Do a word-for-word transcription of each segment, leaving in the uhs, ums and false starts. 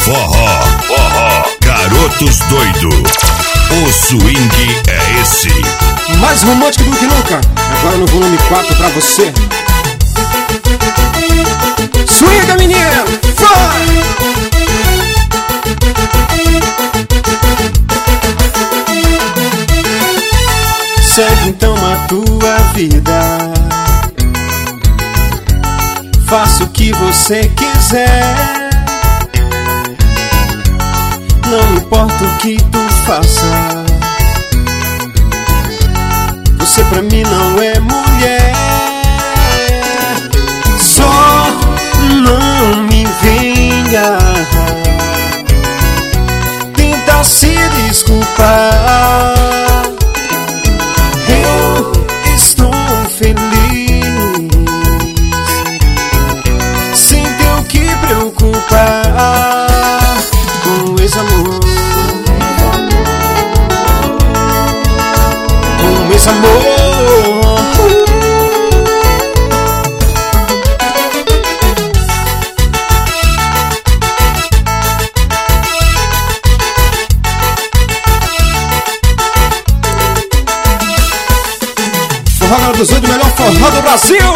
forró, forró, garotos doido. O swing é esse. Mais romântico do que nunca. Agora no volume quatro pra você. Swinga, menina, vai! Segue então a tua vida, faça o que você quiser. Não importa o que tu faça, você pra mim não é mulher. Só não me venha tentar se desculpar. Eu estou feliz, sem ter o que preocupar com esse amor, com esse amor. Forró dos Doidos, melhor forró do Brasil.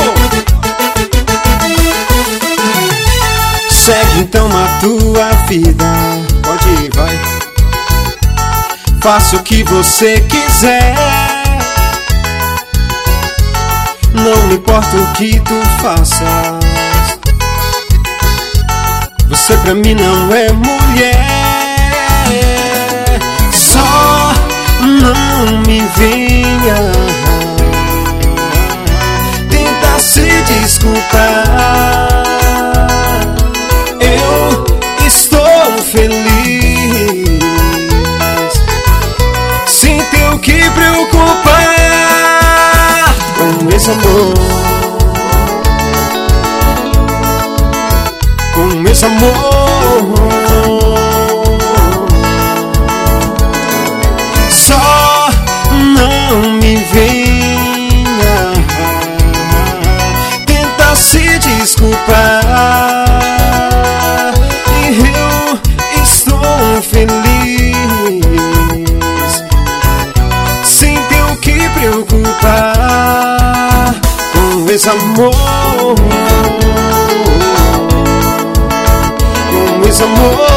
Segue então a tua vida, pode ir, vai. Faça o que você quiser. Não me importa o que tu faças, você pra mim não é mulher. Só não me venha tentar se desculpar. Eu estou feliz, sem ter o que preocupar com esse amor, com esse amor. Só não me venha tentar se desculpar. Eu estou feliz, sem ter o que preocupar com esse amor, com esse amor.